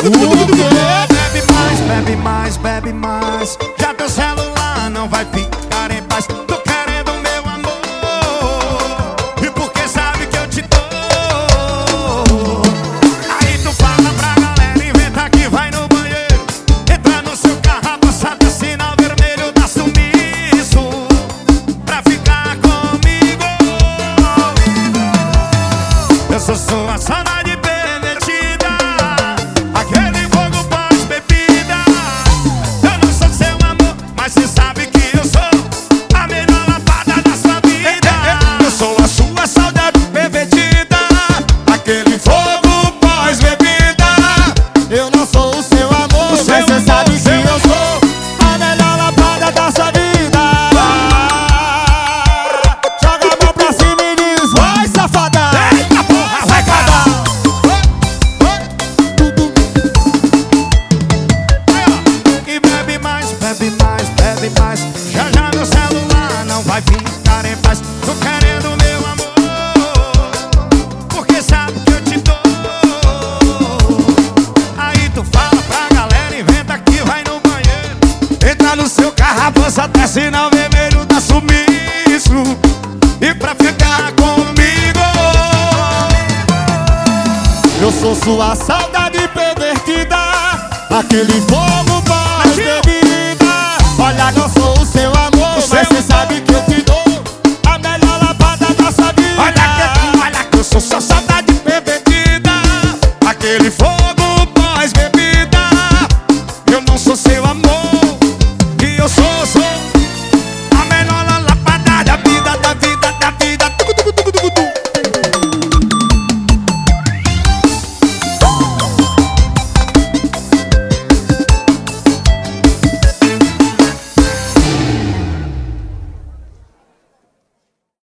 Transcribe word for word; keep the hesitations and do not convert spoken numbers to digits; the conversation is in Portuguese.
Bebe mais, bebe mais, bebe mais. Já teu celular não vai ficar em paz. Tô querendo meu amor, e porque sabe que eu te dou. Aí tu fala pra galera, inventa que vai no banheiro, entra no seu carro, abaixado, sinal vermelho, dá sumiço pra ficar comigo. Eu sou sua saudade pervertida, aquele fogo pós-bebida. Eu não sou seu amor, mas cê sabe que eu sou a melhor lapada da sua vida. Eu sou a sua saudade pervertida, aquele fogo pós-bebida. Eu não sou o seu amor, mas cê sabe que eu sou a melhor lapada da sua vida. Joga a mão pra cima e diz: vai, safada! Eita porra, vai cada. E bebe mais, bebe mais, bebe mais. Já já meu celular não vai ficar em paz. Tô querendo meu amor, porque sabe que eu te dou. Aí tu fala pra galera, inventa que vai no banheiro, entra no seu carro, avança até sinal vermelho, dá sumiço e pra ficar comigo. Eu sou sua saudade pervertida, aquele fogo pós-bebida. Olha, não sou o seu amor, mas cê sabe que eu te dou a melhor lapada da sua vida. Olha que, olha que eu sou sua saudade pervertida, aquele fogo